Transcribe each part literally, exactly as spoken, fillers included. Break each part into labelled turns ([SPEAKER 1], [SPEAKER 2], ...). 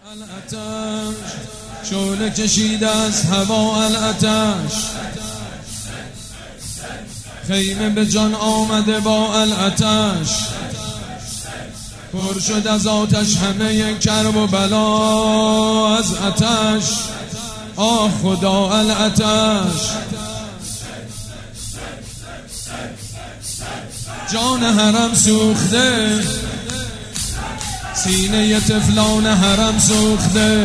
[SPEAKER 1] الاتش شعله کشید از هوا الاتش، خیمه به جان آمده با الاتش، پر شد از آتش همه کرب و بلا از آتش. آه خدا الاتش، جان حرم سوخته، سینه طفلان حرم سوخته،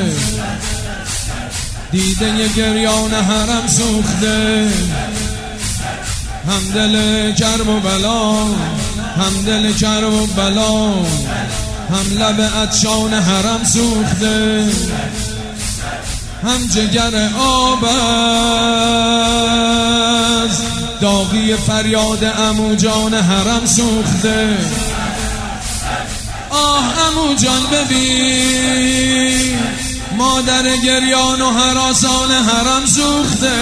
[SPEAKER 1] دیده گریان حرم سوخته، همدل کرب و بلا، همدل کرب و بلا، هم لب عطشان حرم سوخته، هم جگر آب از داغی فریاد عمو جان حرم سوخته. آه عمو جان ببین، مادر گریان و هراسان حرم سوخته،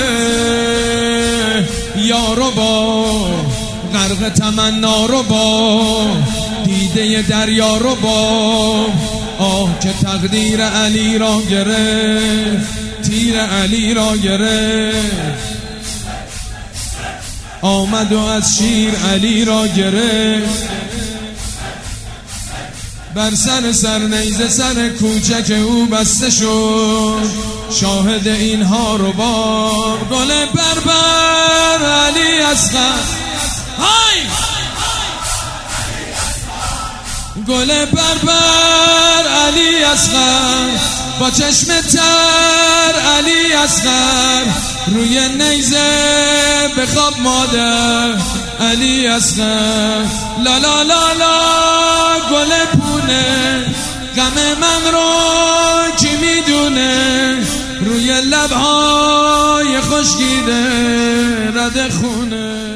[SPEAKER 1] یارو با غرق تمنا رو با دیده دریا رو با. آه که تقدیر علی را گرفت، تیر علی را گرفت، آمد و از شیر علی را گرفت. بر سر سر نیزه سر کوچک او بسته شد، شاهد اینها رو با گل بربر علی اصغر. های گل بربر علی اصغر، با چشم تر علی اصغر، روی نیزه بخواب مادر علی اصغر. لا لا لا لا گل پونه، غم من رو کی میدونه، روی لبهای خشکیده رد خونه.